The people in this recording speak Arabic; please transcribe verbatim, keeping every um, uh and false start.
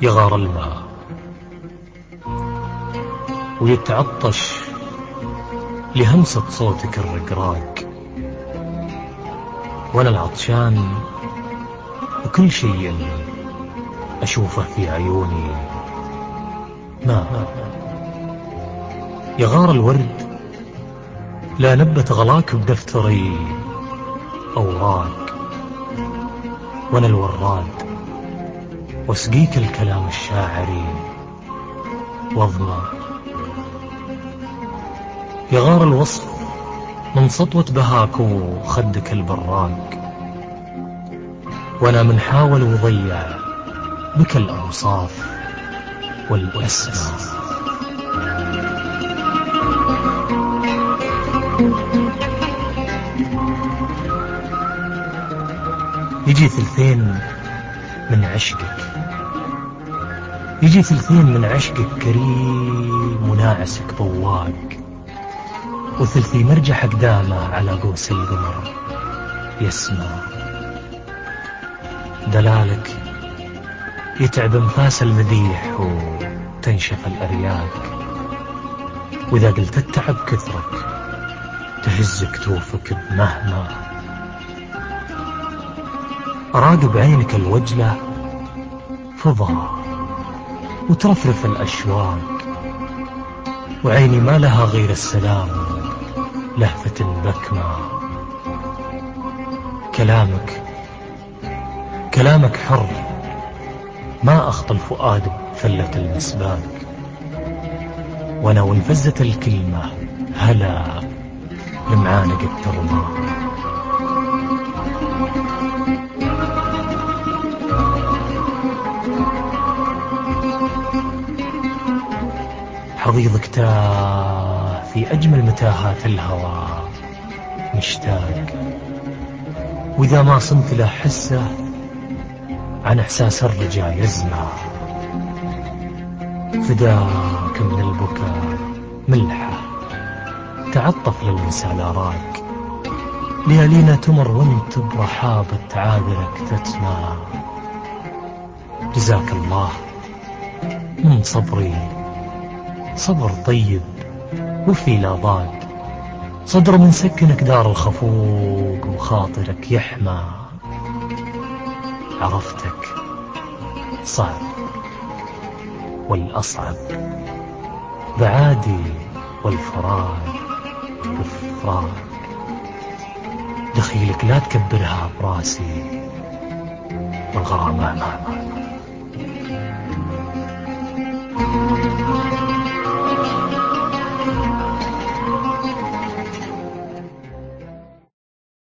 يغار الماء ويتعطش لهمسة صوتك الرقراق، وأنا العطشان وكل شيء أشوفه في عيوني ماء. يغار الورد لا نبت غلاك بدفتري أوراق، وأنا الوراد واسقيك الكلام الشاعري واظمأ. يغار الوصف من سطوة بهاك وخدك البراق، وانا من حاول وضيع بك الأوصاف والأسماء. يجي ثلثين من عشقك، يجي ثلثين من عشقك كريم وناعسك بواق، وثلثي مرجح قدامه على قوس القمر يسمع. دلالك يتعب انفاس المديح وتنشف الأرياق، وإذا قلت التعب كثرك تهز كتوفك بمهما. أراقب عينك الوجلة فضا وترفرف الأشواق، وعيني ما لها غير السلام لهفة بكمة. كلامك كلامك حر ما أخطى الفؤاد بفلة المسباق، وانا وانفزت الكلمة هلا لمعانق الترمى. حضيضك تاه في أجمل متاهات الهوى مشتاق، وإذا ما صمت له حسه عن إحساس الرجال يزمع. فداك من البكاء ملحة تعطف للمساء الأراك، ليالينا تمر وانت برحابة عاذرك تتمى. جزاك الله من صبري صبر طيب وفي لا ضاق، صدر من سكنك دار الخفوق وخاطرك يحمى. عرفتك صعب والأصعب بعادي والفراق بفراق، دخيلك لا تكبرها براسي والغرامة مهما.